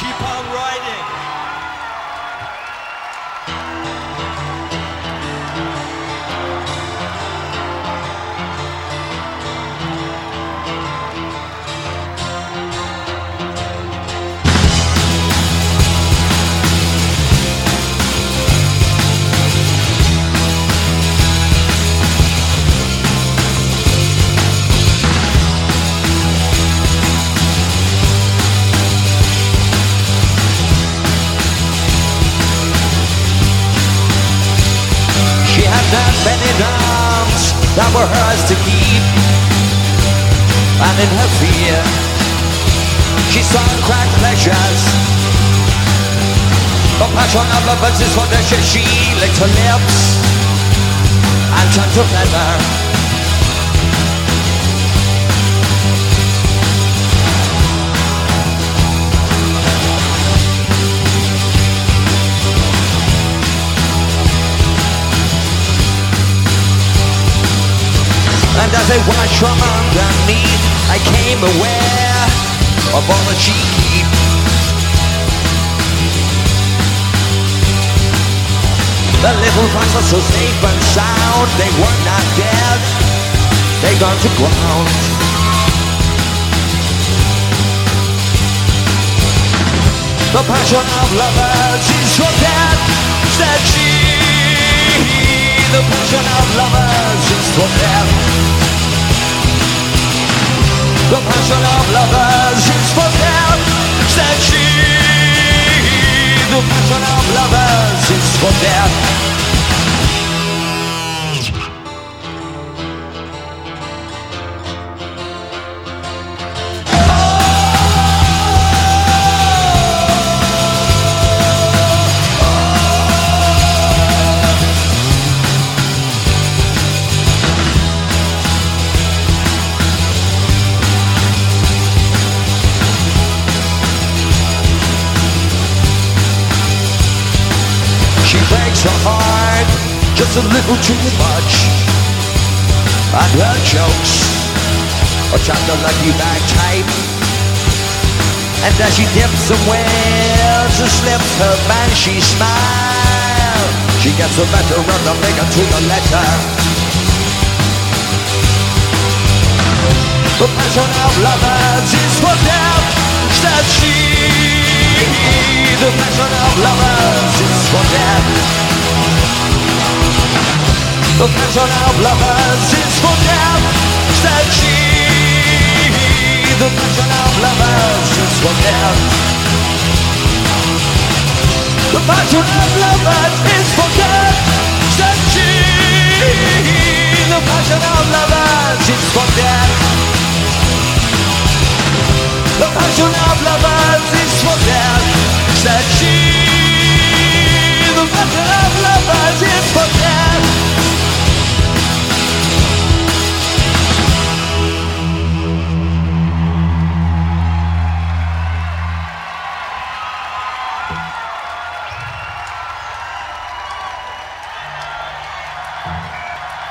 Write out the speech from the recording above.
Keep on riding. Not many arms that were hers to keep, and in her fear she saw cracked pleasures. The passion of lovers is for the she licked her lips and turned to leather. And as I watched from underneath, I came aware of all that she keep. The little rats are so safe and sound, they were not dead, they gone to ground. The passion of lovers is so dead, said she. The passion of lovers is for them. The passion of lovers is for them, said she. The passion of lovers is for them. She breaks her heart just a little too much, and her jokes are just a lucky bagpipe. And as she dips and wails and slips her banshee smile, she gets the better of the bigger to the letter. The passion of lovers is for them, said she. The passion of lovers is for them. The passion of lovers is for them, said she. The passion of lovers is for them. The passion of lovers is for them, said she. The passion of lovers